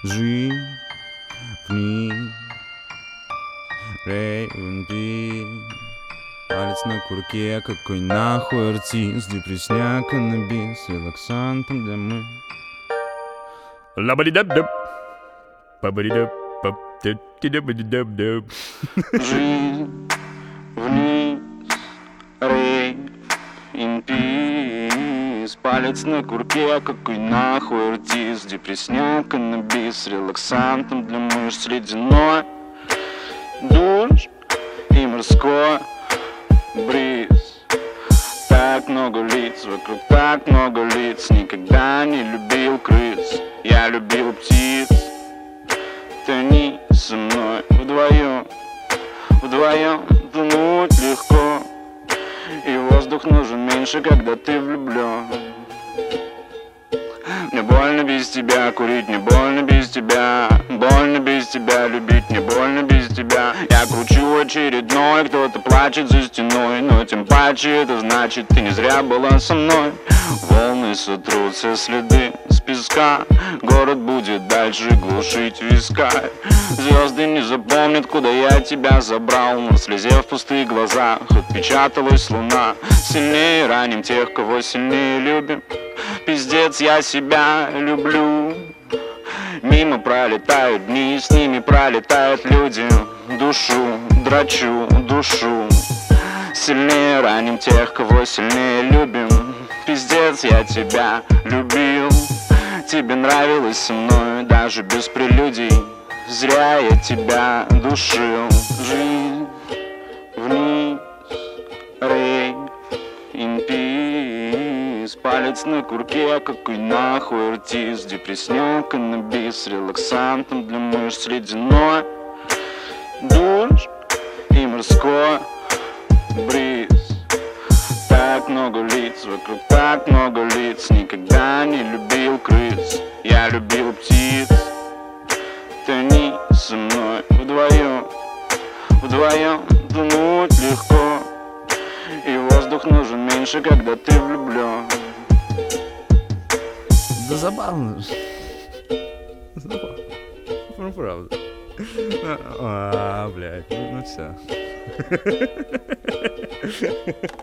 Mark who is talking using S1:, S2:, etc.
S1: Жизнь вниз, рейвенби. Палец на курке, какой нахуй артист. Депресняк, каннабис, с релаксантом для мышц.
S2: Ла-ба-ди-даб-даб. Па-ба-ди-даб, пап, ти-ди-даб-ди-даб-даб.
S3: Жизнь вниз, рейв, in peace. Палец на курке, какой нахуй артист. Депресняк, каннабис, с релаксантом для мышц. Ледяной душ и морской бриз. Так много лиц, вокруг так много лиц. Никогда не любил крыс, я любил птиц. Ты они со мной вдвоем, вдвоем тянуть легко. И воздух нужен меньше, когда ты влюблен. Мне больно без тебя курить, мне больно без тебя. Больно без тебя любить, мне больно без тебя. Я кручу очередной, кто-то плачет за стеной. Но тем паче это значит, ты не зря была со мной. Волны сотрутся, следы с песка. Город будет дальше глушить виска. Звезды не запомнят, куда я тебя забрал. На слезе в пустых глазах отпечаталась луна. Сильнее раним тех, кого сильнее любим. Пиздец, я себя люблю. Мимо пролетают дни, с ними пролетают люди. Душу драчу, душу. Сильнее раним тех, кого сильнее любим. Пиздец, я тебя любил. Тебе нравилось со мной, даже без прелюдий. Зря я тебя душил. Жизнь вниз, рейв, in peace. Палец на курке, какой нахуй артист. Депресняк, каннабис, с релаксантом для мышц. Ледяной душ и морской бриз. Так много лиц, вокруг так много лиц. Никогда не любил крыс, я любил птиц. Ты они со мной вдвоем, вдвоем тянуть легко. И воздух нужен меньше, когда ты влюблен.
S1: Да забавно. Забавно. Ну правда. Блядь, ну все.